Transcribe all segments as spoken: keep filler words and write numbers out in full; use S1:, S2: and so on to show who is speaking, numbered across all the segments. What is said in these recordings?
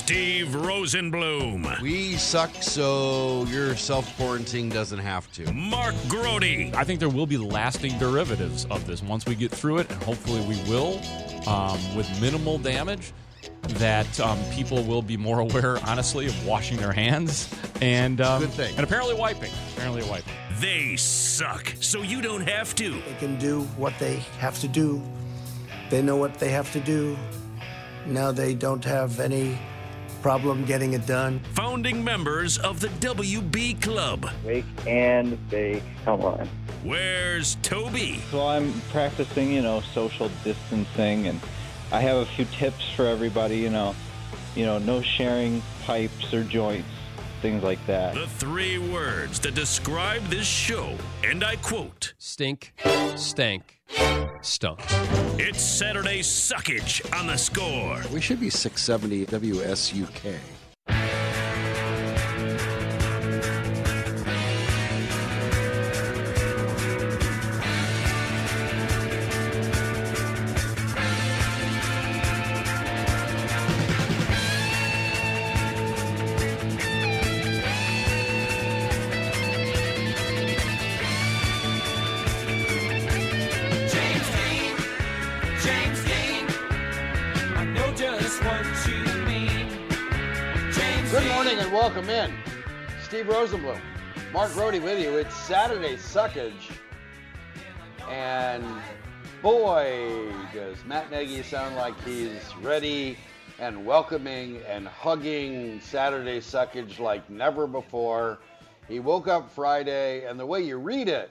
S1: Steve Rosenbloom.
S2: We suck, so your self-quarantine doesn't have to.
S1: Mark Grody.
S3: I think there will be lasting derivatives of this once we get through it, and hopefully we will, um, with minimal damage, that um, people will be more aware, honestly, of washing their hands and um,
S2: Good thing.
S3: and apparently wiping. Apparently wiping.
S1: They suck, so you don't have to.
S4: They can do what they have to do. They know what they have to do. Now they don't have any problem getting it done.
S1: Founding members of the W B Club.
S5: Wake and bake. Come on.
S1: Where's Toby?
S5: So I'm practicing, you know, social distancing, and I have a few tips for everybody, you know, you know, no sharing pipes or joints, things like that.
S1: The three words that describe this show, and I quote,
S6: Stink, stank, stunk.
S1: it's Saturday Suckage on The Score.
S2: We should be six seventy W S U K.
S7: Good morning and welcome in. Steve Rosenbloom, Mark Grody with you. It's Saturday Suckage. And boy, does Matt Nagy sound like he's ready and welcoming and hugging Saturday Suckage like never before. He woke up Friday, and the way you read it,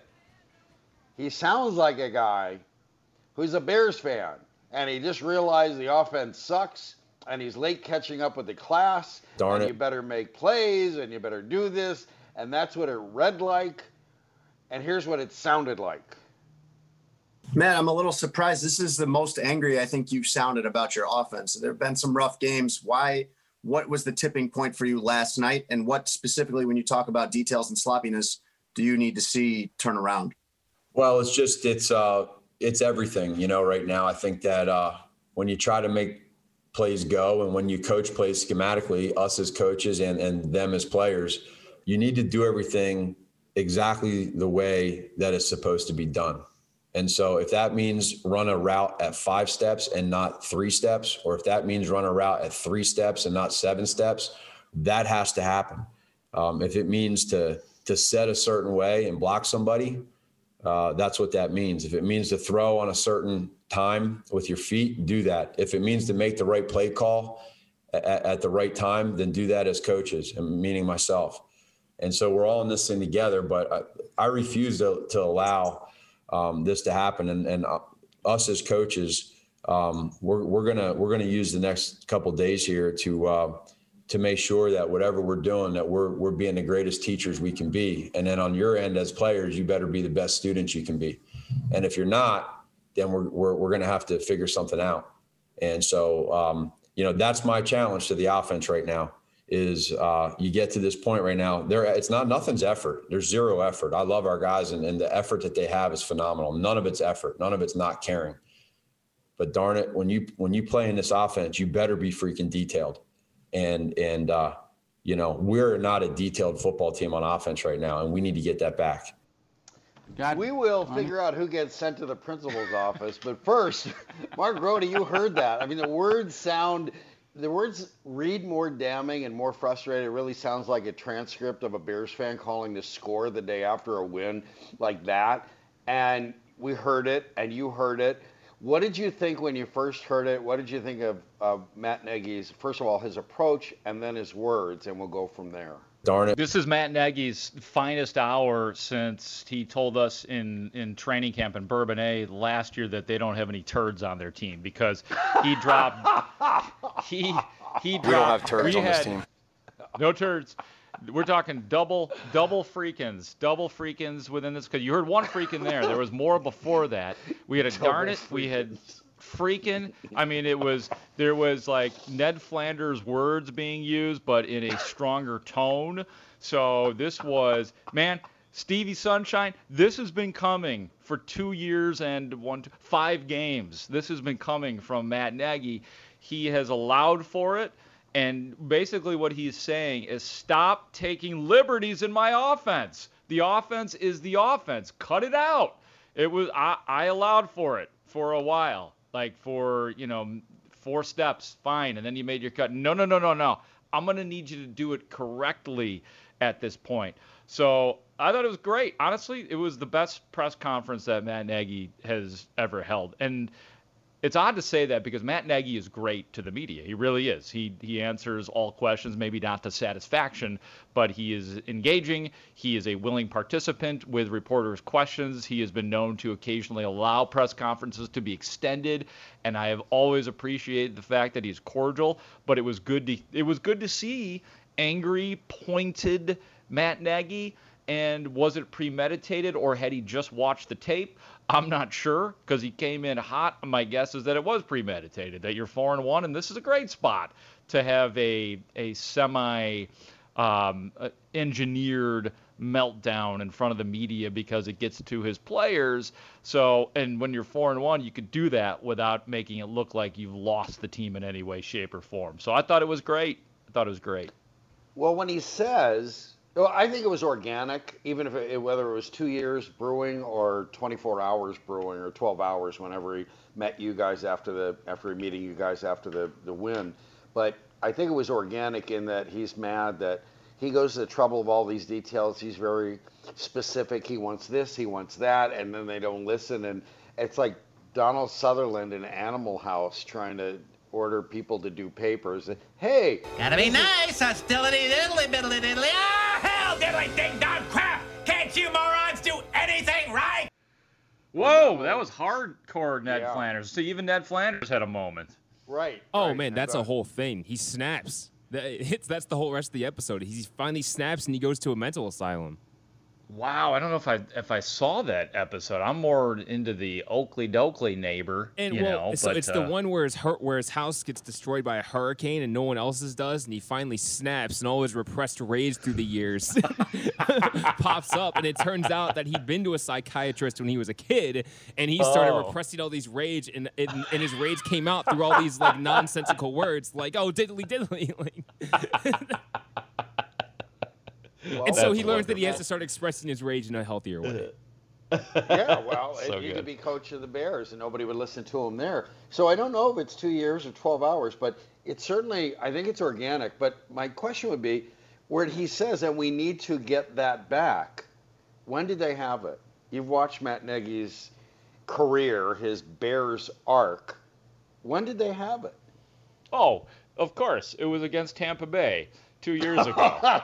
S7: he sounds like a guy who's a Bears fan, and he just realized the offense sucks, and he's late catching up with the class.
S8: Darn
S7: and
S8: it.
S7: You better make plays, and you better do this, and that's what it read like. And here's what it sounded like.
S9: Man, I'm a little surprised. This is the most angry I think you've sounded about your offense. There have been some rough games. Why? What was the tipping point for you last night? And what specifically, when you talk about details and sloppiness, do you need to see turn around?
S8: Well, it's just, it's, uh, it's everything, you know, right now. I think that uh, when you try to make plays go and when you coach plays schematically, us as coaches and, and them as players, you need to do everything exactly the way that it's supposed to be done. And so if that means run a route at five steps and not three steps, or if that means run a route at three steps and not seven steps, that has to happen. Um, if it means to to set a certain way and block somebody, uh, that's what that means. If it means to throw on a certain time with your feet, do that. If it means to make the right play call at, at the right time, then do that as coaches, and meaning myself. And so we're all in this thing together, but I, I refuse to, to allow um, this to happen. And, and uh, us as coaches, um, we're, we're gonna we're gonna use the next couple of days here to uh, to make sure that whatever we're doing, that we're we're being the greatest teachers we can be. And then on your end as players, you better be the best students you can be. And if you're not, then we're we're, we're going to have to figure something out. And so, um, you know, that's my challenge to the offense right now is uh, you get to this point right now. There, it's not nothing's effort. There's zero effort. I love our guys, and, and the effort that they have is phenomenal. None of it's effort. None of it's not caring. But darn it, when you when you play in this offense, you better be freaking detailed. And and uh, you know, we're not a detailed football team on offense right now, and we need to get that back.
S7: God, we will figure out who gets sent to the principal's office. But first, Mark Grody, you heard that. I mean, the words sound, the words read more damning and more frustrated. It really sounds like a transcript of a Bears fan calling to score the day after a win like that. And we heard it, and you heard it. What did you think when you first heard it? What did you think of, of Matt Nagy's, first of all, his approach and then his words? And we'll go from there.
S8: Darn it.
S10: This is Matt Nagy's finest hour since he told us in, in training camp in Bourbonnais last year that they don't have any turds on their team because he dropped he he dropped
S11: We don't have turds
S10: we
S11: on this
S10: had,
S11: team.
S10: No turds. We're talking double double freakins, double freakins within this because you heard one freakin there. There was more before that. We had a
S7: Double
S10: darn it. We had freaking. I mean, it was there was like Ned Flanders words being used, but in a stronger tone. So this was, man, Stevie Sunshine. This has been coming for two years and one, two, five games. This has been coming from Matt Nagy. He has allowed for it. And basically what he's saying is stop taking liberties in my offense. The offense is the offense. Cut it out. It was I, I allowed for it for a while, like for, you know, four steps, fine, and then you made your cut. No, no, no, no, no. I'm going to need you to do it correctly at this point. So I thought it was great. Honestly, it was the best press conference that Matt Nagy has ever held. And it's odd to say that because Matt Nagy is great to the media. He really is. He he answers all questions, maybe not to satisfaction, but he is engaging. He is a willing participant with reporters' questions. He has been known to occasionally allow press conferences to be extended, and I have always appreciated the fact that he's cordial. But it was good to it was good to see angry, pointed Matt Nagy. And was it premeditated, or had he just watched the tape? I'm not sure, because he came in hot. My guess is that it was premeditated, that you're four and one, and this is a great spot to have a a semi um, engineered meltdown in front of the media because it gets to his players. So, and when you're four and one, you could do that without making it look like you've lost the team in any way, shape, or form. So I thought it was great. I thought it was great.
S7: Well, when he says, well, I think it was organic, even if it, whether it was two years brewing or twenty-four hours brewing or twelve hours whenever he met you guys after the after meeting you guys after the, the win. But I think it was organic in that he's mad that he goes to the trouble of all these details. He's very specific. He wants this, he wants that, and then they don't listen. And it's like Donald Sutherland in Animal House trying to order people to do papers. Hey,
S11: gotta be nice, hostility, diddly, biddly, diddly. Ah, hell, diddly, ding, dong, crap! Can't you morons do anything right?
S10: Whoa, that was hardcore, Ned
S7: Yeah.
S10: Flanders. So even Ned Flanders had a moment.
S7: Right.
S12: Oh
S7: right.
S12: man, that's a whole thing. He snaps. That hits. That's the whole rest of the episode. He finally snaps and he goes to a mental asylum.
S10: Wow, I don't know if I if I saw that episode. I'm more into the Oakley Dokley neighbor,
S12: And
S10: you
S12: well,
S10: know.
S12: so
S10: but,
S12: it's
S10: uh,
S12: the one where his hur- where his house gets destroyed by a hurricane and no one else's does, and he finally snaps, and all his repressed rage through the years pops up, and it turns out that he'd been to a psychiatrist when he was a kid, and he started
S10: Oh.
S12: repressing all these rage, and, and and his rage came out through all these like nonsensical words, like oh diddly diddly, like.
S7: Well,
S12: And so he
S7: that's
S12: learns that he has
S7: wonderful.
S12: to start expressing his rage in a healthier way.
S7: Yeah, well,
S10: So
S7: it, he
S10: good.
S7: could be coach of the Bears, and nobody would listen to him there. So I don't know if it's two years or twelve hours, but it's certainly, I think it's organic. But my question would be, where he says that we need to get that back, when did they have it? You've watched Matt Nagy's career, his Bears arc. When did they have it?
S10: Oh, of course, it was against Tampa Bay two years ago.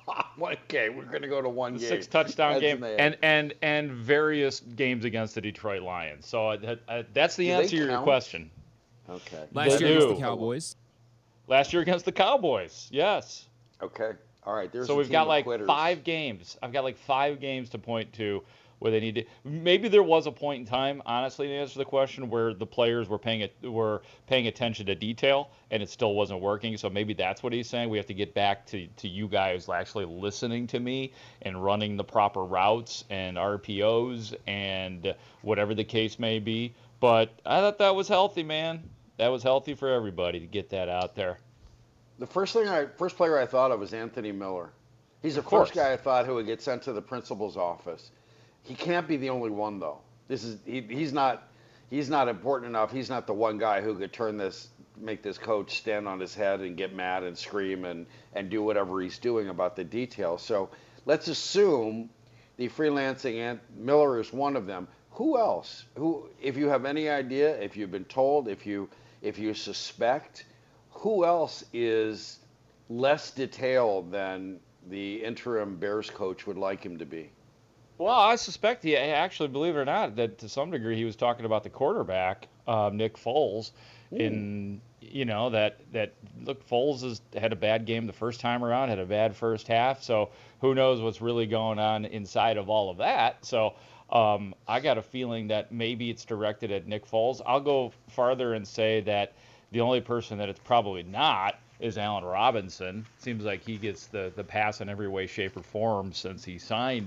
S7: Okay, we're going to go to one
S10: The
S7: game.
S10: six touchdown
S7: That's
S10: game,
S7: mad.
S10: and and and various games against the Detroit Lions. So uh, that, uh, that's the
S7: Do they
S10: answer to your
S7: count?
S10: question.
S7: Okay.
S12: Last
S10: They
S12: year against
S10: do.
S12: the Cowboys.
S10: Last year against the Cowboys, yes.
S7: Okay. All right. There's
S10: So
S7: a
S10: we've
S7: team
S10: got
S7: of
S10: like
S7: quitters.
S10: five games. I've got like five games to point to where they need to. Maybe there was a point in time, honestly, to answer the question, where the players were paying it were paying attention to detail, and it still wasn't working. So maybe that's what he's saying. We have to get back to to you guys actually listening to me and running the proper routes and R P Os and whatever the case may be. But I thought that was healthy, man. That was healthy for everybody to get that out there.
S7: The first thing I first player I thought of was Anthony Miller. He's the
S10: Of course.
S7: first guy I thought who would get sent to the principal's office. He can't be the only one though. This is he, he's not he's not important enough. He's not the one guy who could turn this make this coach stand on his head and get mad and scream and and do whatever he's doing about the details. So let's assume the freelancing Ant Miller is one of them. Who else? Who, if you have any idea, if you've been told, if you if you suspect, who else is less detailed than the interim Bears coach would like him to be?
S10: Well, I suspect he actually, believe it or not, that to some degree he was talking about the quarterback, uh, Nick Foles. In you know that that look, Foles has had a bad game the first time around, had a bad first half. So who knows what's really going on inside of all of that? So um, I got a feeling that maybe it's directed at Nick Foles. I'll go farther and say that the only person that it's probably not is Allen Robinson. Seems like he gets the the pass in every way, shape, or form since he signed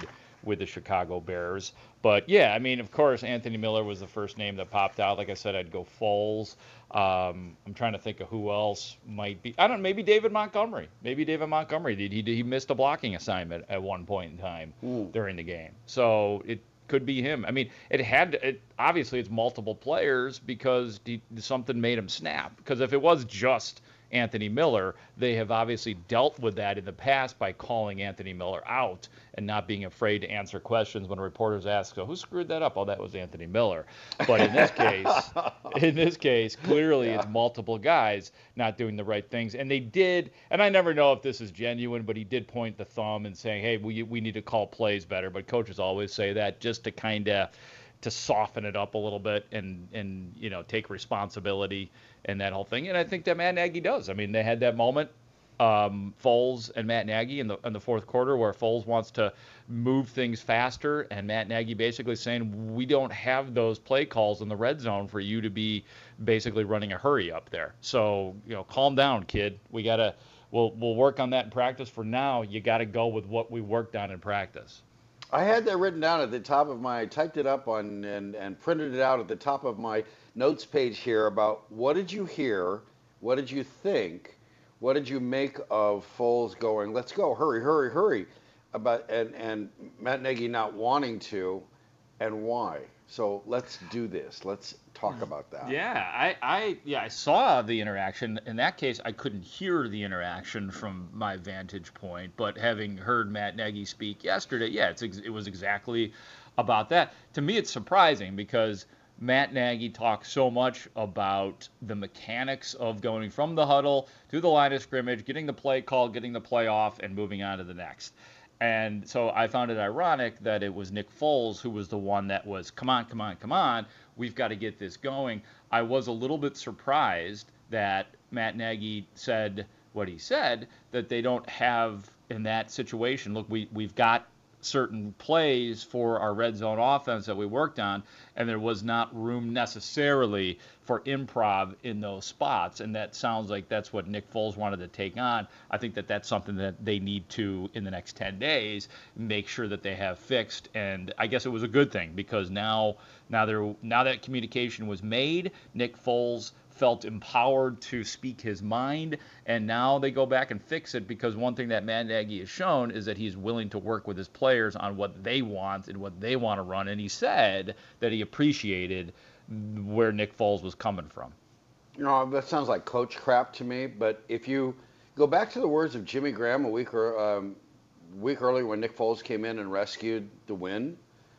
S10: with the Chicago Bears. But yeah, I mean, of course, Anthony Miller was the first name that popped out. Like I said, I'd go Foles. Um, I'm trying to think of who else might be. I don't know, maybe David Montgomery. Maybe David Montgomery. He, he, he missed a blocking assignment at one point in time Ooh. during the game. So it could be him. I mean, it had to, it, obviously it's multiple players because he, something made him snap. Because if it was just Anthony Miller, they have obviously dealt with that in the past by calling Anthony Miller out and not being afraid to answer questions when reporters ask, so who screwed that up? Oh, that was Anthony Miller. But in this case, in this case, clearly yeah. it's multiple guys not doing the right things. And they did, and I never know if this is genuine, but he did point the thumb and saying, hey, we we need to call plays better. But coaches always say that just to kind of to soften it up a little bit and, and you know, take responsibility and that whole thing. And I think that Matt Nagy does. I mean, they had that moment, um, Foles and Matt Nagy in the in the fourth quarter where Foles wants to move things faster, and Matt Nagy basically saying, we don't have those play calls in the red zone for you to be basically running a hurry up there. So, you know, calm down, kid. We got to we'll we'll work on that in practice. For now, you got to go with what we worked on in practice.
S7: I had that written down at the top of my, I typed it up on and, and printed it out at the top of my notes page here about what did you hear, what did you think, what did you make of Foles going, let's go, hurry, hurry, hurry, about and, and Matt Nagy not wanting to, and why? So let's do this. Let's talk about that.
S10: Yeah, I, I yeah I saw the interaction. In that case, I couldn't hear the interaction from my vantage point, but having heard Matt Nagy speak yesterday, yeah, it's it was exactly about that. To me, it's surprising because Matt Nagy talks so much about the mechanics of going from the huddle to the line of scrimmage, getting the play call, getting the play off, and moving on to the next. And so I found it ironic that it was Nick Foles who was the one that was, come on, come on, come on, we've got to get this going. I was a little bit surprised that Matt Nagy said what he said, that they don't have in that situation, look, we, we've got certain plays for our red zone offense that we worked on, and there was not room necessarily for improv in those spots. And that sounds like that's what Nick Foles wanted to take on. I think that that's something that they need to, in the next ten days, make sure that they have fixed. And I guess it was a good thing because now, now, there, now that communication was made, Nick Foles felt empowered to speak his mind, and now they go back and fix it because one thing that Matt Nagy has shown is that he's willing to work with his players on what they want and what they want to run, and he said that he appreciated where Nick Foles was coming from.
S7: You know, that sounds like coach crap to me, but if you go back to the words of Jimmy Graham a week, or, um, week earlier when Nick Foles came in and rescued the win,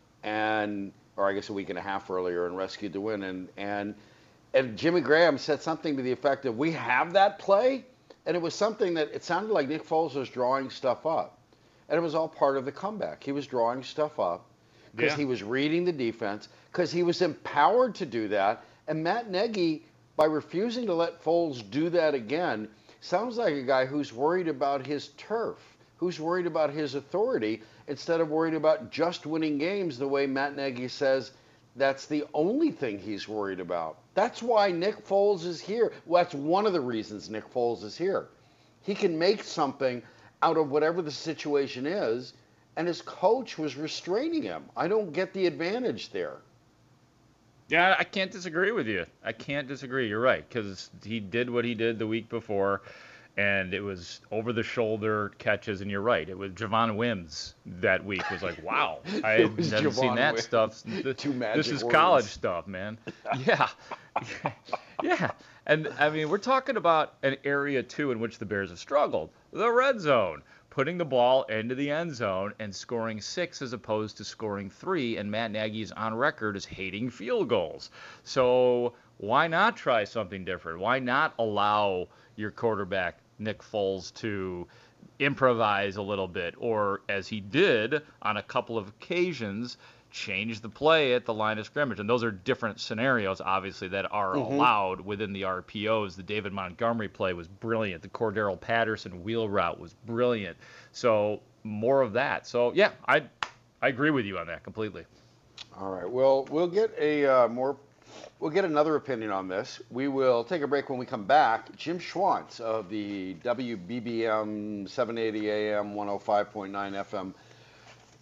S7: and or I guess a week and a half earlier and rescued the win, and and And Jimmy Graham said something to the effect of, we have that play, and it was something that it sounded like Nick Foles was drawing stuff up. And it was all part of the comeback. He was drawing stuff up because yeah. he was reading the defense, because he was empowered to do that. And Matt Nagy, by refusing to let Foles do that again, sounds like a guy who's worried about his turf, who's worried about his authority, instead of worried about just winning games the way Matt Nagy says that's the only thing he's worried about. That's why Nick Foles is here. Well, that's one of the reasons Nick Foles is here. He can make something out of whatever the situation is, and his coach was restraining him. I don't get the advantage there.
S10: Yeah, I can't disagree with you. I can't disagree. You're right, because he did what he did the week before, and it was over-the-shoulder catches, and you're right. It was Javon Wims that week was like, wow, I haven't Javon seen that Wims. stuff.
S7: Two magic
S10: This is
S7: words.
S10: College stuff, man. Yeah. Yeah. And, I mean, we're talking about an area, too, in which the Bears have struggled. The red zone. Putting the ball into the end zone and scoring six as opposed to scoring three, and Matt Nagy is on record as hating field goals. So why not try something different? Why not allow your quarterback, Nick Foles, to improvise a little bit, or as he did on a couple of occasions, change the play at the line of scrimmage? And those are different scenarios, obviously, that are mm-hmm. allowed within the R P Os. The David Montgomery play was brilliant. The Cordero Patterson wheel route was brilliant. So more of that. So, yeah, I I agree with you on that completely.
S7: All right. Well, we'll get a uh, more We'll get another opinion on this. We will take a break. When we come back, Jim Schwantz of the W B B M seven eighty A M one oh five point nine F M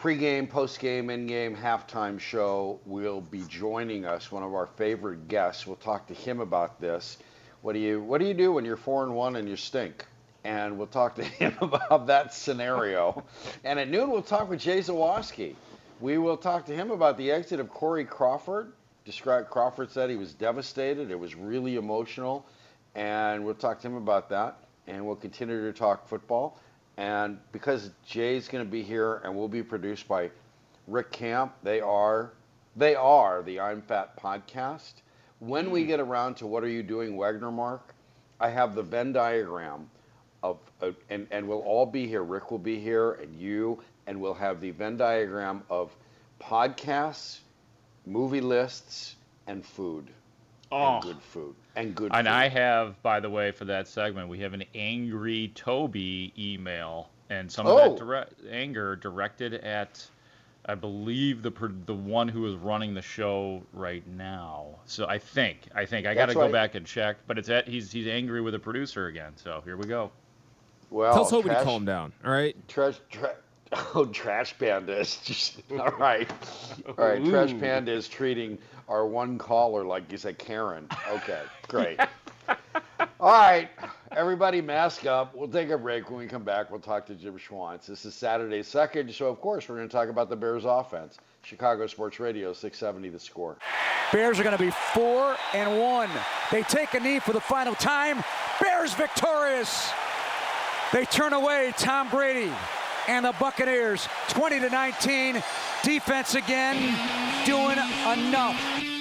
S7: Pre-game, post-game, in-game, halftime show will be joining us. One of our favorite guests. We'll talk to him about this. What do you What do you do when you're four and one and you stink? And we'll talk to him about that scenario. And at noon, we'll talk with Jay Zawaski. We will talk to him about the exit of Corey Crawford. Described Crawford said he was devastated. It was really emotional. And we'll talk to him about that. And we'll continue to talk football. And because Jay's going to be here and we'll be produced by Rick Camp, they are they are the I'm Fat podcast. When we get around to What Are You Doing, Wagner Mark, I have the Venn diagram of, uh, and, and we'll all be here. Rick will be here and you, and we'll have the Venn diagram of podcasts, movie lists, and food.
S10: Oh.
S7: And good food. And good
S10: And
S7: food.
S10: I have, by the way, for that segment, we have an Angry Toby email, and some of
S7: Oh.
S10: that direct, anger directed at, I believe, the pro- the one who is running the show right now. So I think, I think I got to
S7: That's
S10: go
S7: right.
S10: back and check, but it's at he's he's angry with the producer again. So here we go.
S7: Well,
S12: Tell Toby to
S7: trash-
S12: calm down. All right.
S7: Trash, tra- oh, Trash Panda is just, all right. All right, Trash
S10: Ooh.
S7: Panda is treating our one caller like he's a Karen. Okay, great. All right, everybody mask up. We'll take a break. When we come back, we'll talk to Jim Schwantz. This is Saturday's Second, so of course we're going to talk about the Bears offense. Chicago Sports Radio, six seventy The Score.
S13: Bears are going to be four and one. They take a knee for the final time. Bears victorious. They turn away Tom Brady and the Buccaneers, twenty to nineteen. Defense again, doing enough.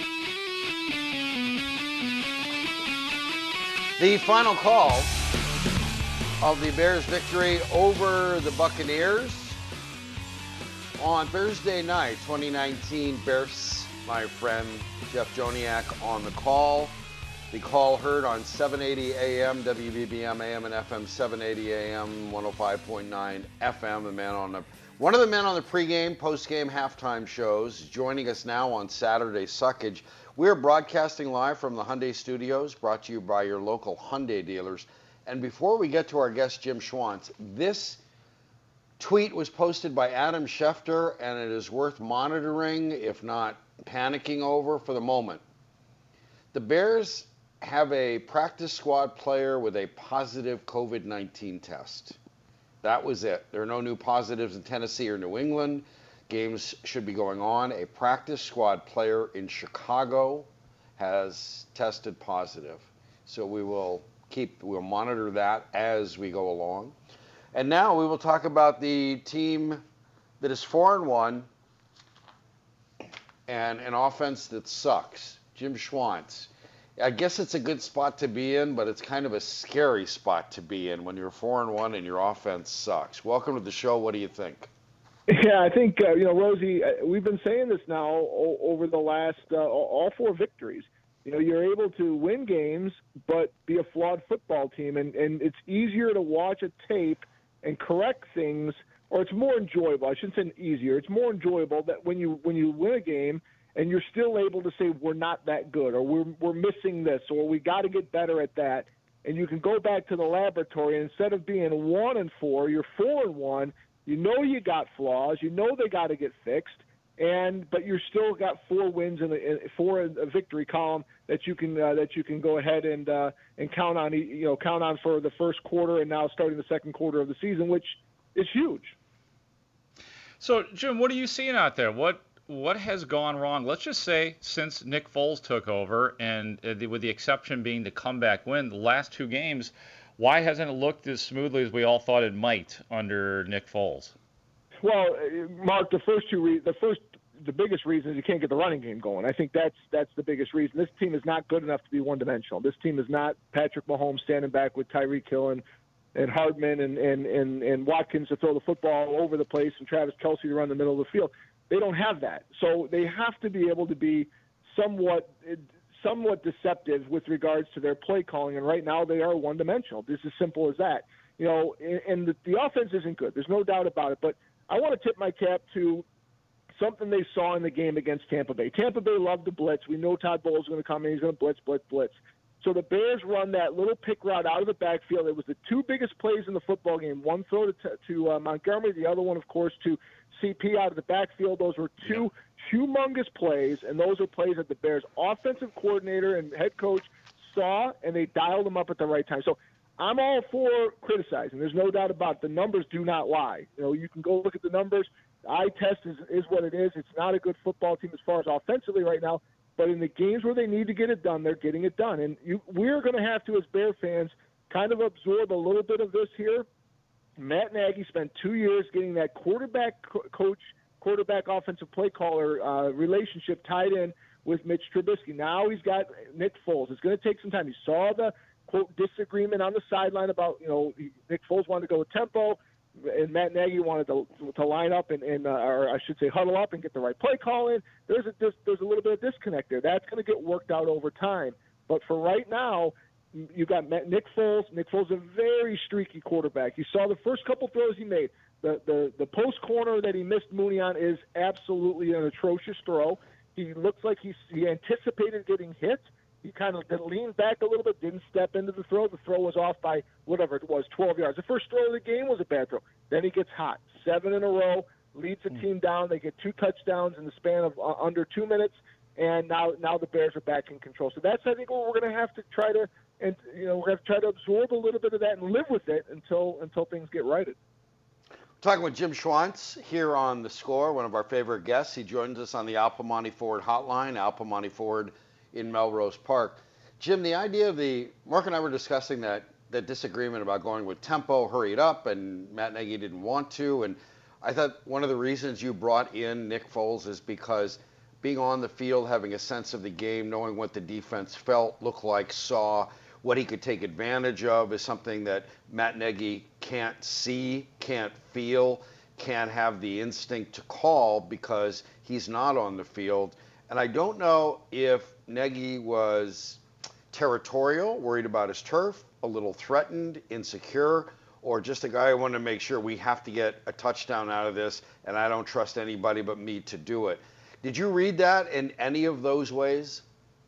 S7: The final call of the Bears' victory over the Buccaneers on Thursday night, twenty nineteen. Bears, my friend Jeff Joniak on the call. The call heard on seven eighty A M, W B B M A M and F M, seven eighty A M, one oh five point nine F M. The man on the one of the men on the pregame, postgame, halftime shows, joining us now on Saturday Suckage. We're broadcasting live from the Hyundai Studios, brought to you by your local Hyundai dealers. And before we get to our guest, Jim Schwantz, this tweet was posted by Adam Schefter, and it is worth monitoring, if not panicking over for the moment. The Bears have a practice squad player with a positive COVID nineteen test. That was it. There are no new positives in Tennessee or New England. Games should be going on. A practice squad player in Chicago has tested positive. So we will keep, we'll monitor that as we go along. And now we will talk about the team that is four and one and an offense that sucks. Jim Schwantz. I guess it's a good spot to be in, but it's kind of a scary spot to be in when you're four and one and your offense sucks. Welcome to the show. What do you think?
S14: Yeah, I think, uh, you know, Rosie, uh, we've been saying this now o- over the last, uh, all four victories. You know, you're able to win games, but be a flawed football team. And, and it's easier to watch a tape and correct things, or it's more enjoyable. I shouldn't say easier. It's more enjoyable that when you when you win a game and you're still able to say we're not that good, or we're we're missing this, or we got to get better at that. And you can go back to the laboratory, and instead of being one and four, you're four and one. You know you got flaws. You know they got to get fixed, and but you're still got four wins in a, in four in a victory column that you can uh, that you can go ahead and uh, and count on. You know, count on for the first quarter and now starting the second quarter of the season, which is huge.
S10: So, Jim, what are you seeing out there? What what has gone wrong? Let's just say since Nick Foles took over, and uh, the, with the exception being the comeback win, the last two games. Why hasn't it looked as smoothly as we all thought it might under Nick Foles?
S14: Well, Mark, the first two, re- the first, the biggest reason is you can't get the running game going. I think that's that's the biggest reason. This team is not good enough to be one-dimensional. This team is not Patrick Mahomes standing back with Tyreek Hill and, and Hardman and, and, and, and Watkins to throw the football all over the place and Travis Kelce to run the middle of the field. They don't have that. So they have to be able to be somewhat somewhat deceptive with regards to their play calling, and right now they are one-dimensional. This is simple as that. You know, and, and the, the offense isn't good. There's no doubt about it. But I want to tip my cap to something they saw in the game against Tampa Bay. Tampa Bay loved to blitz. We know Todd Bowles is going to come in. He's going to blitz, blitz, blitz. So the Bears run that little pick route out of the backfield. It was the two biggest plays in the football game. One throw to, to uh, Montgomery, the other one, of course, to C P out of the backfield. Those were two yeah. humongous plays, and those are plays that the Bears' offensive coordinator and head coach saw, and they dialed them up at the right time. So I'm all for criticizing. There's no doubt about it. The numbers do not lie. You know, you can go look at the numbers. The eye test is, is what it is. It's not a good football team as far as offensively right now. But in the games where they need to get it done, they're getting it done. And you, we're going to have to, as Bear fans, kind of absorb a little bit of this here. Matt Nagy spent two years getting that quarterback co- coach, quarterback offensive play caller uh, relationship tied in with Mitch Trubisky. Now he's got Nick Foles. It's going to take some time. You saw the, quote, disagreement on the sideline about, you know, Nick Foles wanted to go with tempo, and Matt Nagy wanted to, to line up and, and uh, or I should say huddle up and get the right play call in. There's a there's, there's a little bit of disconnect there. That's going to get worked out over time. But for right now, you got Nick Foles. Nick Foles is a very streaky quarterback. You saw the first couple throws he made. The the the post corner that he missed Mooney on is absolutely an atrocious throw. He looks like he he anticipated getting hit. He kind of leaned back a little bit, didn't step into the throw. The throw was off by whatever it was, twelve yards. The first throw of the game was a bad throw. Then he gets hot. Seven in a row, leads the team down. They get two touchdowns in the span of uh, under two minutes, and now now the Bears are back in control. So that's, I think, what we're going to have to try to, and you know, we're going to try to absorb a little bit of that and live with it until until things get righted.
S7: Talking with Jim Schwantz here on The Score, one of our favorite guests. He joins us on the Al Piemonte Ford hotline, Al Piemonte Ford in Melrose Park. Jim, the idea of the, Mark and I were discussing that, that disagreement about going with tempo, hurried up, and Matt Nagy didn't want to. And I thought one of the reasons you brought in Nick Foles is because being on the field, having a sense of the game, knowing what the defense felt, looked like, saw, what he could take advantage of is something that Matt Nagy can't see, can't feel, can't have the instinct to call because he's not on the field. And I don't know if Nagy was territorial, worried about his turf, a little threatened, insecure, or just a guy who wanted to make sure we have to get a touchdown out of this, and I don't trust anybody but me to do it. Did you read that in any of those ways?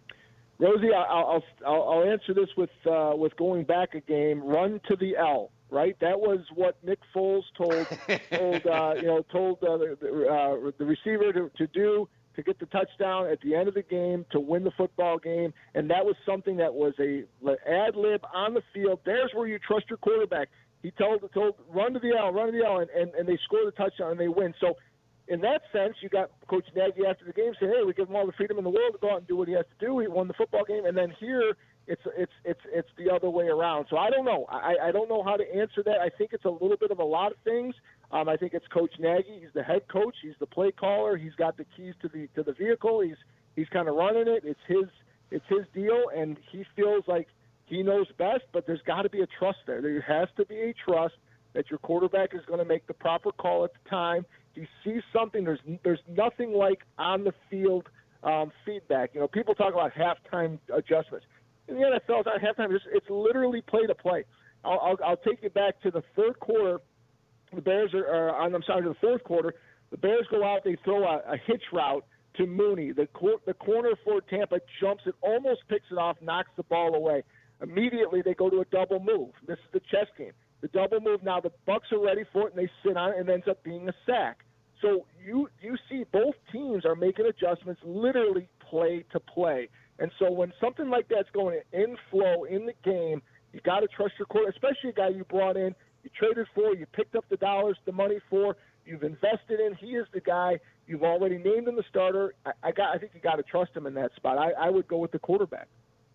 S14: Rosie, I'll I'll, I'll answer this with uh, with going back a game. Run to the L, right? That was what Nick Foles told told uh, you know told uh, the, uh, the receiver to, to do, to get the touchdown at the end of the game, to win the football game. And that was something that was a ad lib on the field. There's where you trust your quarterback. He told, told run to the L, run to the L, and, and, and they score the touchdown and they win. So in that sense, you got Coach Nagy after the game saying, hey, we give him all the freedom in the world to go out and do what he has to do. He won the football game. And then here, it's it's it's it's the other way around. So I don't know. I, I don't know how to answer that. I think it's a little bit of a lot of things. Um, I think it's Coach Nagy. He's the head coach. He's the play caller. He's got the keys to the to the vehicle. He's he's kind of running it. It's his it's his deal, and he feels like he knows best. But there's got to be a trust there. There has to be a trust that your quarterback is going to make the proper call at the time. He sees something. There's there's nothing like on the field um, feedback. You know, people talk about halftime adjustments. In the N F L, it's not halftime. It's, it's literally play to play. I'll, I'll I'll take you back to the third quarter. The Bears are, are on. I'm sorry, to the fourth quarter. The Bears go out. They throw a, a hitch route to Mooney. The cor- the corner for Tampa jumps it, almost picks it off, knocks the ball away. Immediately they go to a double move. This is the chess game. The double move. Now the Bucs are ready for it, and they sit on it, and it ends up being a sack. So you you see both teams are making adjustments, literally play to play. And so when something like that's going in flow in the game, you got to trust your quarterback, especially a guy you brought in, you traded for, you picked up the dollars, the money for, you've invested in. He is the guy. You've already named him the starter. I, I got. I think you got to trust him in that spot. I, I would go with the quarterback.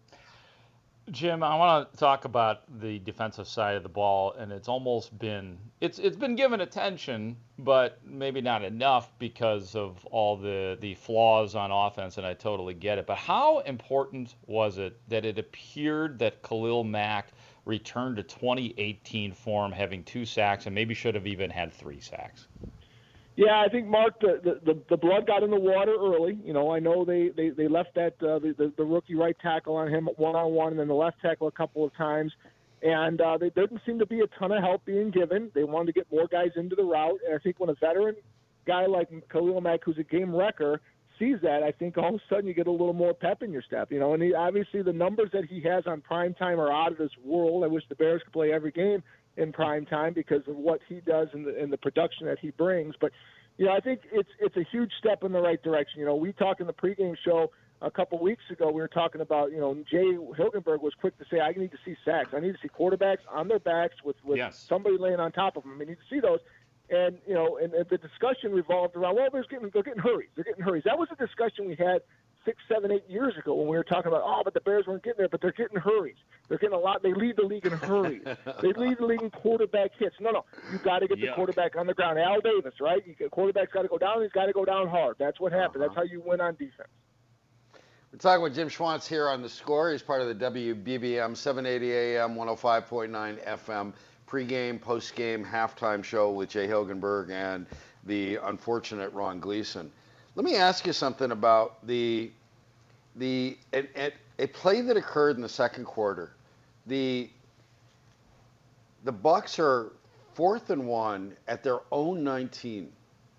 S10: Jim, I want to talk about the defensive side of the ball, and it's almost been it's it's been given attention, but maybe not enough because of all the the flaws on offense, and I totally get it. But how important was it that it appeared that Khalil Mack returned to twenty eighteen form, having two sacks, and maybe should have even had three sacks?
S14: Yeah, I think, Mark, the, the, the blood got in the water early. You know, I know they, they, they left that uh, the, the, the rookie right tackle on him one-on-one and then the left tackle a couple of times. And uh, there didn't seem to be a ton of help being given. They wanted to get more guys into the route. And I think when a veteran guy like Khalil Mack, who's a game wrecker, sees that, I think all of a sudden you get a little more pep in your step. You know, and he, obviously the numbers that he has on prime time are out of this world. I wish the Bears could play every game in prime time because of what he does and the, and the production that he brings. But, you know, I think it's it's a huge step in the right direction. You know, we talked in the pregame show a couple weeks ago, we were talking about, you know, Jay Hilgenberg was quick to say, I need to see sacks. I need to see quarterbacks on their backs with, with
S10: yes.
S14: somebody laying on top of them. I need to see those. And, you know, and, and the discussion revolved around, well, they're getting, they're getting hurries. They're getting hurries. That was a discussion we had six, seven, eight years ago when we were talking about, oh, but the Bears weren't getting there, but they're getting hurries. They're getting a lot. They lead the league in hurries. They lead the league in quarterback hits. No, no, you got to get
S10: Yuck.
S14: the quarterback on the ground. Al Davis, right? You, quarterback's got to go down. He's got to go down hard. That's what happened.
S7: Uh-huh.
S14: That's how you win on defense.
S7: We're talking with Jim Schwantz here on The Score. He's part of the W B B M seven eighty A M, one oh five point nine F M pregame, postgame, halftime show with Jay Hilgenberg and the unfortunate Ron Gleason. Let me ask you something about the the a, a, a play that occurred in the second quarter. The the Bucs are fourth and one at their own nineteen,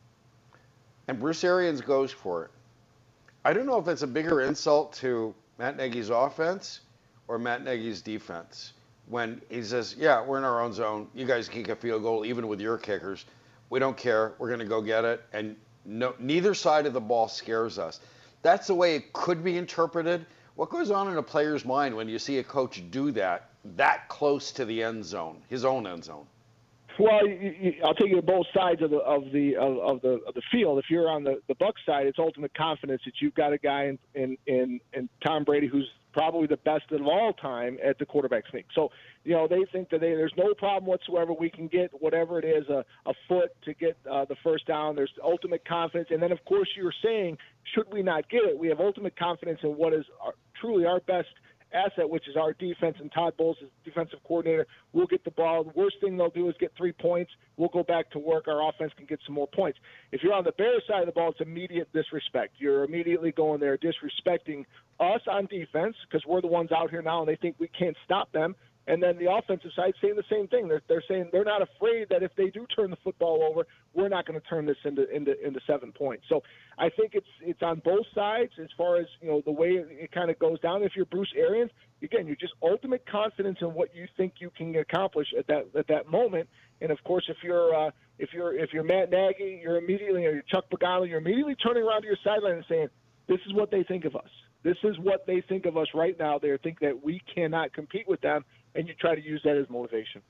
S7: and Bruce Arians goes for it. I don't know if it's a bigger insult to Matt Nagy's offense or Matt Nagy's defense when he says, yeah, we're in our own zone. You guys kick a field goal even with your kickers. We don't care. We're going to go get it. And no, neither side of the ball scares us. That's the way it could be interpreted. What goes on in a player's mind when you see a coach do that, that close to the end zone, his own end zone?
S14: Well, you, you, I'll take you to both sides of the of the of, of the of the field. If you're on the the Bucs side, it's ultimate confidence that you've got a guy in in in, in Tom Brady who's probably the best of all time at the quarterback sneak. So, you know, they think that they, there's no problem whatsoever. We can get whatever it is, a, a foot to get uh, the first down. There's ultimate confidence. And then, of course, you're saying, should we not get it? We have ultimate confidence in what is our, truly our best asset, which is our defense, and Todd Bowles is defensive coordinator. We'll get the ball. The worst thing they'll do is get three points. We'll go back to work. Our offense can get some more points. If you're on the Bears side of the ball, it's immediate disrespect. You're immediately going there disrespecting us on defense because we're the ones out here now and they think we can't stop them. And then the offensive side saying the same thing. They're, they're saying they're not afraid that if they do turn the football over, we're not going to turn this into, into into seven points. So I think it's it's on both sides as far as, you know, the way it, it kind of goes down. If you're Bruce Arians, again, you're just ultimate confidence in what you think you can accomplish at that at that moment. And of course, if you're uh, if you're if you're Matt Nagy, you're immediately, or you're Chuck Pagano, you're immediately turning around to your sideline and saying, "This is what they think of us. This is what they think of us right now. They think that we cannot compete with them." And you try to use that as motivation.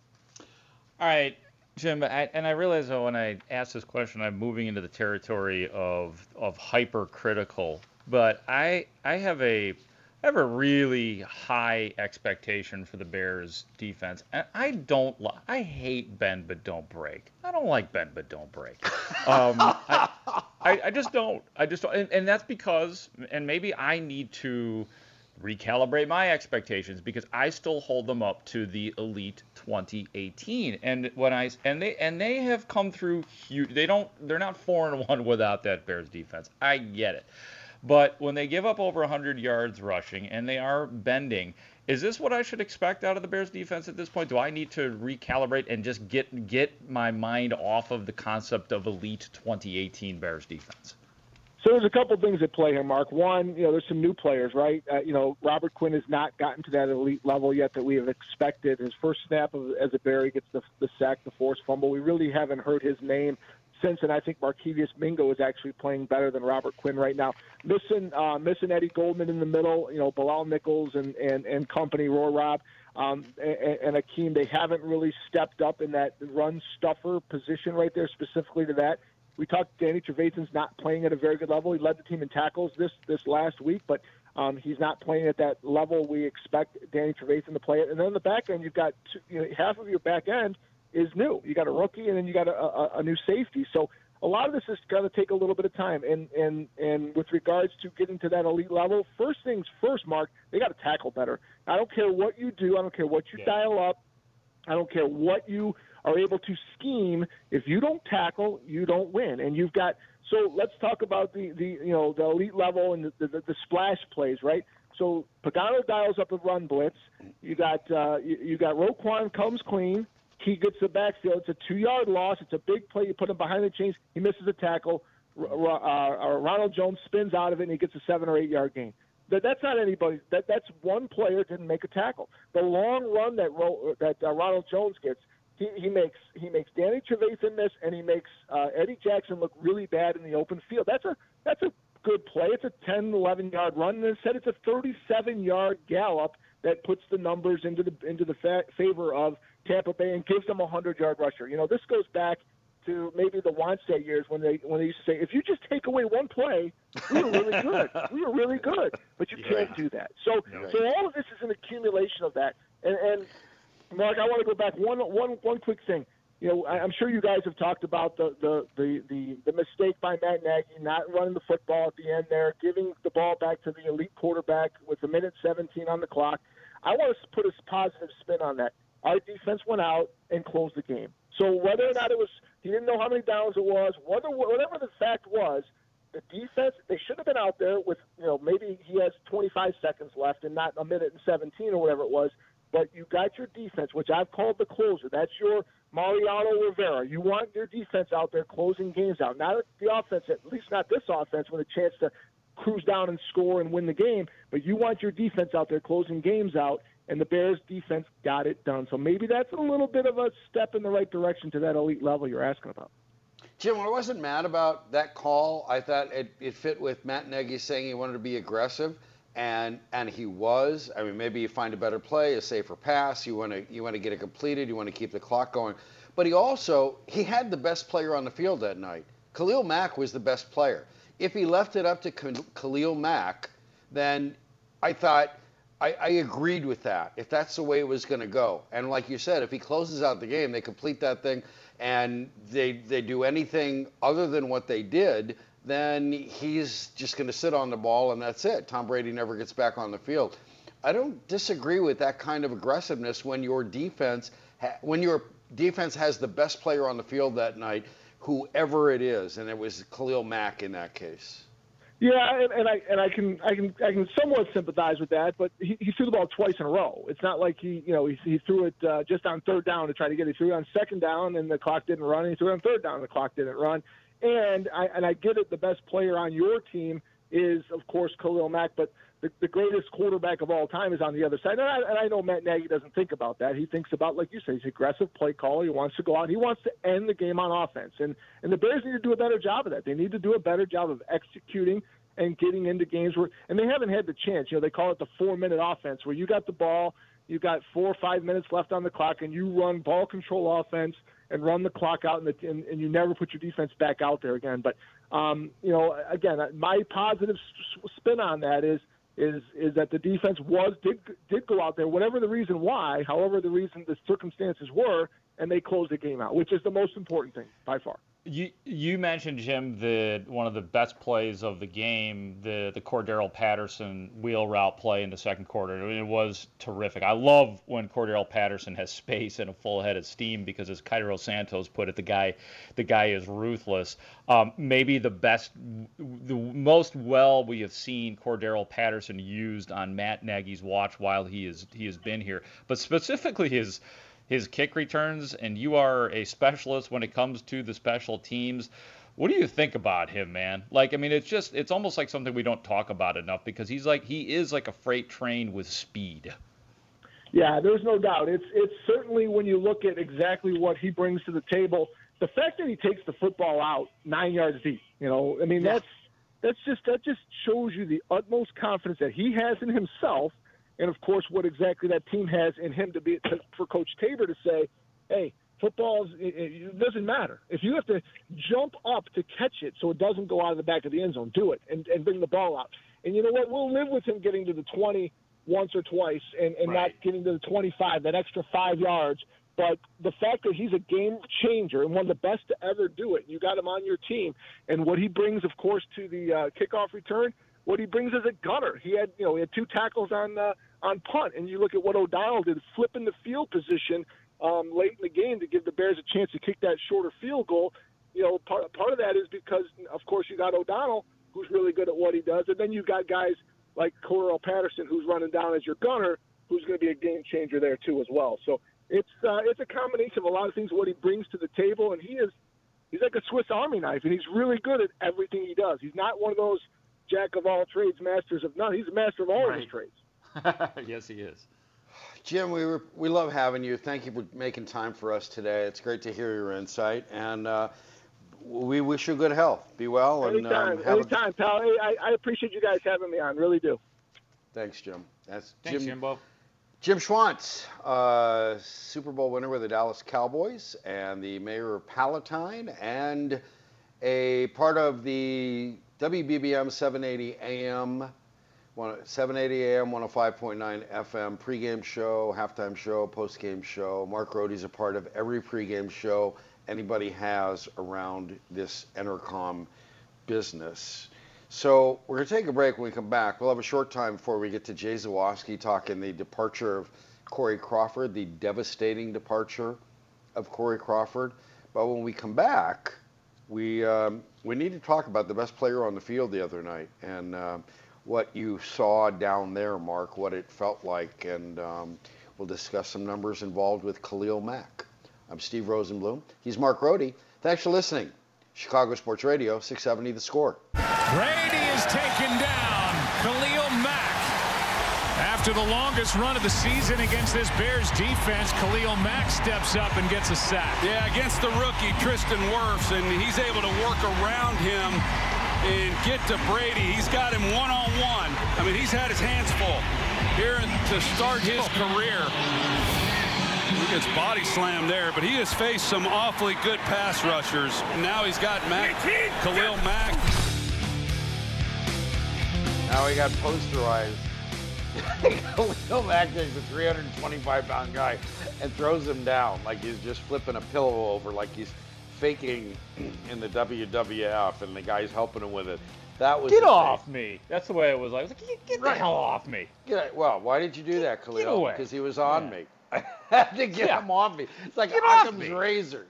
S10: All right, Jim, I, and I realize that when I ask this question, I'm moving into the territory of of hypercritical. But I I have a I have a really high expectation for the Bears defense. And I don't li- I hate bend but don't break. I don't like bend but don't break. Um, I, I I just don't. I just don't. And, and that's because, and maybe I need to recalibrate my expectations because I still hold them up to the elite twenty eighteen. And when I and they and they have come through huge. They don't. They're not four and one without that Bears defense. I get it. But when they give up over one hundred yards rushing and they are bending, is this what I should expect out of the Bears defense at this point? Do I need to recalibrate and just get get my mind off of the concept of elite twenty eighteen Bears defense?
S14: So there's a couple things at play here, Mark. One, you know, there's some new players, right? Uh, you know, Robert Quinn has not gotten to that elite level yet that we have expected. His first snap of, as a Bear, he gets the, the sack, the forced fumble. We really haven't heard his name since, and I think Markevius Mingo is actually playing better than Robert Quinn right now. Missing uh, missing Eddie Goldman in the middle, you know, Bilal Nichols and, and, and company, Roy Rob, um, and, and Akeem, they haven't really stepped up in that run stuffer position right there, specifically to that. We talked Danny Trevathan's not playing at a very good level. He led the team in tackles this this last week, but um, he's not playing at that level we expect Danny Trevathan to play at. And then on the back end, you've got two, you know, half of your back end is new. You got a rookie, and then you got a, a, a new safety. So a lot of this is going to take a little bit of time. And, and, and with regards to getting to that elite level, first things first, Mark, they got to tackle better. I don't care what you do. I don't care what you yeah. dial up. I don't care what you are able to scheme. If you don't tackle, you don't win. And you've got – so let's talk about the, the you know the elite level and the, the, the splash plays, right? So Pagano dials up a run blitz. You got uh, you, you got Roquan comes clean. He gets the backfield. It's a two-yard loss. It's a big play. You put him behind the chains. He misses a tackle. uh, uh, Ronald Jones spins out of it and he gets a seven or eight yard gain. That that's not anybody. That that's one player didn't make a tackle. The long run that Ro, that uh, Ronald Jones gets, he, he makes he makes Danny Trevathan miss, and he makes uh, Eddie Jackson look really bad in the open field. That's a that's a good play. It's a ten, eleven yard run, and instead it's a thirty-seven yard gallop that puts the numbers into the into the fa- favor of Tampa Bay and gives them a hundred yard rusher. You know, this goes back to maybe the Wannstedt years when they when they used to say, if you just take away one play, we were really good. We were really good. But you yeah. can't do that. So right. so all of this is an accumulation of that. And, and Mark, I want to go back one one one quick thing. You know, I'm sure you guys have talked about the the, the, the the mistake by Matt Nagy not running the football at the end there, giving the ball back to the elite quarterback with a minute seventeen on the clock. I want to put a positive spin on that. Our defense went out and closed the game. So whether or not it was, he didn't know how many downs it was, whether, whatever the fact was, the defense, they should have been out there with, you know, maybe he has twenty-five seconds left and not a minute and seventeen or whatever it was, but you got your defense, which I've called the closer. That's your Mariano Rivera. You want your defense out there closing games out. Not the offense, at least not this offense, with a chance to cruise down and score and win the game, but you want your defense out there closing games out, and the Bears' defense got it done. So maybe that's a little bit of a step in the right direction to that elite level you're asking about.
S7: Jim, I wasn't mad about that call. I thought it, it fit with Matt Nagy saying he wanted to be aggressive, and and he was. I mean, maybe you find a better play, a safer pass. You want to you want to get it completed. You want to keep the clock going. But he also he had the best player on the field that night. Khalil Mack was the best player. If he left it up to Khalil Mack, then I thought. I, I agreed with that, if that's the way it was going to go. And like you said, if he closes out the game, they complete that thing, and they they do anything other than what they did, then he's just going to sit on the ball, and that's it. Tom Brady never gets back on the field. I don't disagree with that kind of aggressiveness when your defense ha- when your defense has the best player on the field that night, whoever it is, and it was Khalil Mack in that case.
S14: Yeah, and, and I and I can I can I can somewhat sympathize with that, but he, he threw the ball twice in a row. It's not like he you know he, he threw it uh, just on third down to try to get it. He threw it on second down and the clock didn't run. And he threw it on third down and the clock didn't run. And I and I get it. The best player on your team is of course Khalil Mack, but the, the greatest quarterback of all time is on the other side. And I, and I know Matt Nagy doesn't think about that. He thinks about, like you say, he's an aggressive play caller. He wants to go out. He wants to end the game on offense. And and the Bears need to do a better job of that. They need to do a better job of executing and getting into games where, and they haven't had the chance. You know, they call it the four-minute offense, where you got the ball, you got four or five minutes left on the clock, and you run ball control offense and run the clock out, and, the, and, and you never put your defense back out there again. But um, you know, again, my positive spin on that is is is that the defense was did did go out there, whatever the reason why, however the reason the circumstances were, and they closed the game out, which is the most important thing by far.
S10: You you mentioned, Jim, the one of the best plays of the game, the the Cordero Patterson wheel route play in the second quarter. I mean, it was terrific. I love when Cordero Patterson has space and a full head of steam, because, as Cairo Santos put it, the guy the guy is ruthless. Um, maybe the best, the most well we have seen Cordero Patterson used on Matt Nagy's watch while he is he has been here, but specifically his. his kick returns, and you are a specialist when it comes to the special teams. What do you think about him, man? Like, I mean, it's just, it's almost like something we don't talk about enough, because he's like, he is like a freight train with speed.
S14: Yeah, there's no doubt. It's it's certainly, when you look at exactly what he brings to the table, the fact that he takes the football out nine yards deep, you know, I mean, yeah. that's that's just that just shows you the utmost confidence that he has in himself. And, of course, what exactly that team has in him to be to, for Coach Tabor to say, hey, football, it, it doesn't matter. If you have to jump up to catch it so it doesn't go out of the back of the end zone, do it and, and bring the ball out. And you know what? We'll live with him getting to the twenty once or twice and, and right. not getting to the twenty-five, that extra five yards. But the fact that he's a game changer and one of the best to ever do it, you got him on your team. And what he brings, of course, to the uh, kickoff return, what he brings as a gunner. He had, you know, he had two tackles on uh, on punt, and you look at what O'Donnell did, flipping the field position um, late in the game to give the Bears a chance to kick that shorter field goal. You know, part part of that is because, of course, you got O'Donnell, who's really good at what he does, and then you got guys like Cordero Patterson, who's running down as your gunner, who's going to be a game changer there too as well. So it's uh, it's a combination of a lot of things what he brings to the table, and he is he's like a Swiss Army knife, and he's really good at everything he does. He's not one of those jack of all trades, masters of none. He's a master of all
S7: Right.
S14: of his trades.
S10: Yes, he is.
S7: Jim, we were, we love having you. Thank you for making time for us today. It's great to hear your insight, and uh, we wish you good health. Be well, and
S14: Anytime,
S7: um, have
S14: anytime, pal. Hey, I, I appreciate you guys having me on. Really do.
S7: A, thanks, Jim. That's
S10: Thanks,
S7: Jim.
S10: Jimbo.
S7: Jim Schwantz, uh, Super Bowl winner with the Dallas Cowboys, and the mayor of Palatine, and a part of the W B B M seven eighty A M. seven eighty A M, one oh five point nine F M, pregame show, halftime show, postgame show. Mark Rohde's a part of every pregame show anybody has around this Entercom business. So we're going to take a break. When we come back, we'll have a short time before we get to Jay Zawoski talking the departure of Corey Crawford, the devastating departure of Corey Crawford. But when we come back, we um, we need to talk about the best player on the field the other night, and uh, what you saw down there, Mark, what it felt like, and um, we'll discuss some numbers involved with Khalil Mack. I'm Steve Rosenblum. He's Mark Rohde. Thanks for listening. Chicago Sports Radio, six seventy The Score.
S15: Brady is taken down. Khalil Mack. After the longest run of the season against this Bears defense, Khalil Mack steps up and gets a sack.
S16: Yeah, against the rookie, Tristan Wirfs, and he's able to work around him and get to Brady. He's got him one-on-one. I mean, he's had his hands full here to start his career. He gets body slammed there, but he has faced some awfully good pass rushers. Now he's got Mack, Khalil Mack.
S7: Now he got posterized. Khalil Mack takes a three hundred twenty-five pound guy and throws him down like he's just flipping a pillow over, like he's faking in the W W F, and the guy's helping him with it. That was
S10: Get
S7: the
S10: off
S7: thing.
S10: me. That's the way it was. I was like, get, get
S7: Right.
S10: the hell off me.
S7: Get, well, why did you do that, Khalil?
S10: get away.
S7: Because he was on
S10: Yeah.
S7: me. I had to get
S10: Yeah.
S7: him off me. It's like
S10: Get off
S7: Occam's
S10: me.
S7: razor.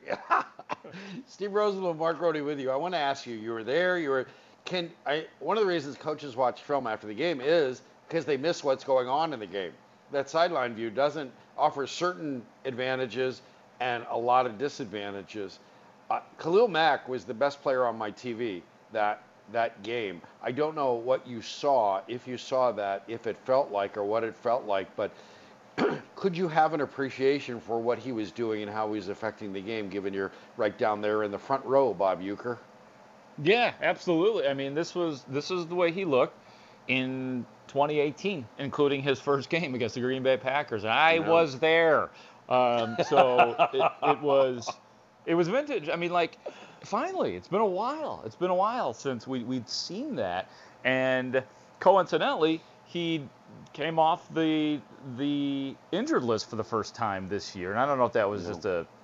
S7: Steve Rosenblum, Mark Rohde with you. I want to ask you, you were there, you were, can, I, one of the reasons coaches watch film after the game is because they miss what's going on in the game. That sideline view doesn't offer certain advantages and a lot of disadvantages. Uh, Khalil Mack was the best player on my T V that that game. I don't know what you saw, if you saw that, if it felt like or what it felt like, but could you have an appreciation for what he was doing and how he was affecting the game, given you're right down there in the front row, Bob Uecker?
S10: Yeah, absolutely. I mean, this was this is the way he looked in twenty eighteen, including his first game against the Green Bay Packers. And I
S7: Yeah.
S10: was there. Um, so it, it was it was vintage. I mean, like, finally, it's been a while. It's been a while since we, we'd seen that. And coincidentally, he came off the the injured list for the first time this year. And I don't know if that was just a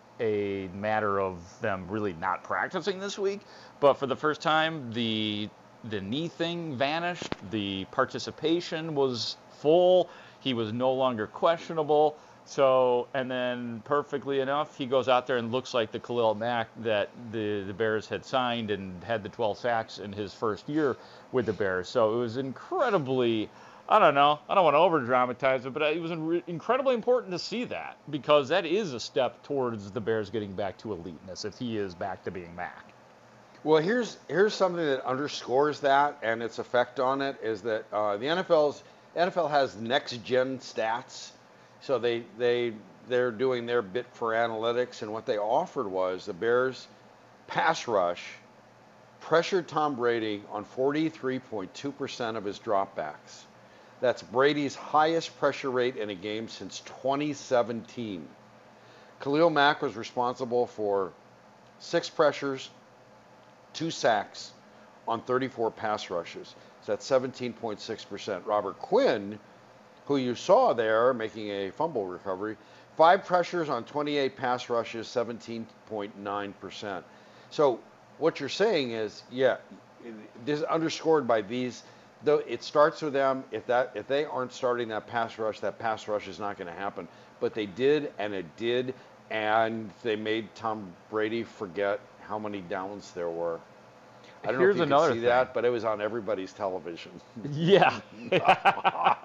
S10: a matter of them really not practicing this week, but for the first time, the the knee thing vanished. The participation was full. He was no longer questionable. So, and then perfectly enough, he goes out there and looks like the Khalil Mack that the, the Bears had signed and had the twelve sacks in his first year with the Bears. So it was incredibly, I don't know, I don't want to over-dramatize it, but it was in- incredibly important to see that, because that is a step towards the Bears getting back to eliteness if he is back to being Mack.
S7: Well, here's here's something that underscores that and its effect on it is that uh, the N F L's N F L has next-gen stats, so they they they're doing their bit for analytics, and what they offered was the Bears' pass rush pressured Tom Brady on forty-three point two percent of his dropbacks. That's Brady's highest pressure rate in a game since twenty seventeen. Khalil Mack was responsible for six pressures, two sacks on thirty-four pass rushes. So that's seventeen point six percent. Robert Quinn, who you saw there making a fumble recovery, five pressures on twenty-eight pass rushes, seventeen point nine percent. So what you're saying is, yeah, this is underscored by these. Though it starts with them. If that if they aren't starting that pass rush, that pass rush is not going to happen. But they did, and it did, and they made Tom Brady forget how many downs there were. I don't
S10: Here's
S7: know if you
S10: another
S7: could see
S10: thing.
S7: that, but it was on everybody's television.
S10: Yeah.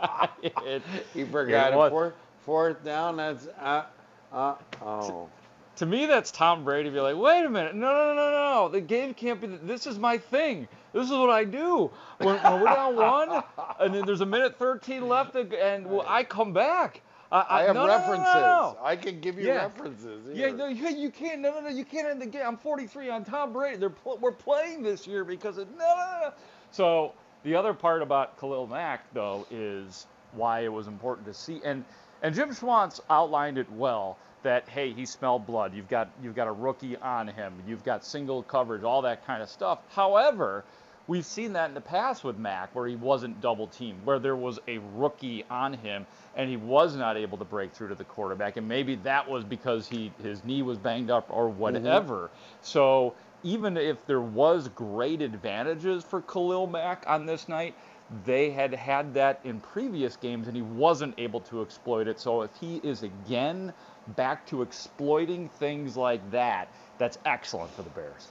S10: it,
S7: he forgot
S10: it
S7: it.
S10: was.
S7: Fourth, fourth down, that's, uh, uh, oh.
S10: To me, that's Tom Brady. Be like, wait a minute, no, no, no, no, no. The game can't be. This is my thing. This is what I do. When, when we're down one, and then there's a minute thirteen left, and well, I come back. I,
S7: I have
S10: no, no,
S7: references.
S10: No, no, no.
S7: I can give you
S10: yeah.
S7: references.
S10: Here.
S7: Yeah,
S10: no, you, you can't. No, no, no. You can't end the game. I'm forty-three on Tom Brady. They're pl- we're playing this year because of no, no, no. So the other part about Khalil Mack, though, is why it was important to see, and and Jim Schwantz outlined it well. That hey, he smelled blood. You've got you've got a rookie on him. You've got single coverage, all that kind of stuff. However, we've seen that in the past with Mack, where he wasn't double teamed, where there was a rookie on him, and he was not able to break through to the quarterback. And maybe that was because he his knee was banged up or whatever. Mm-hmm. So even if there was great advantages for Khalil Mack on this night, they had had that in previous games, and he wasn't able to exploit it. So if he is again back to exploiting things like that, that's excellent for the Bears.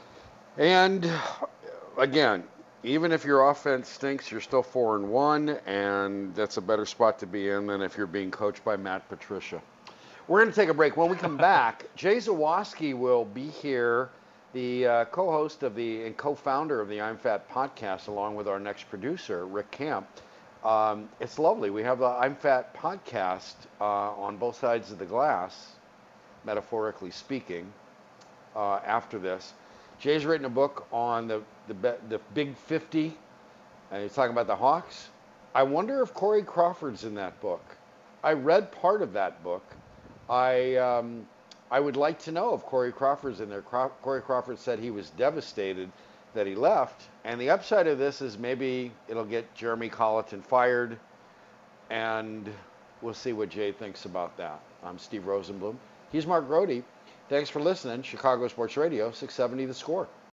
S7: And again, even if your offense stinks, you're still four and one, and that's a better spot to be in than if you're being coached by Matt Patricia. We're going to take a break. When we come back, Jay Zawaski will be here, the uh, co-host of the and co-founder of the I'm Fat podcast, along with our next producer, Rick Camp. Um, it's lovely. We have the I'm Fat podcast uh, on both sides of the glass, metaphorically speaking, uh, after this. Jay's written a book on the, the, the Big fifty, and he's talking about the Hawks. I wonder if Corey Crawford's in that book. I read part of that book. I, um, I would like to know if Corey Crawford's in there. Craw- Corey Crawford said he was devastated that he left, and the upside of this is maybe it'll get Jeremy Colleton fired, and we'll see what Jay thinks about that. I'm Steve Rosenblum. He's Mark Grody. Thanks for listening. Chicago Sports Radio, six seventy The Score.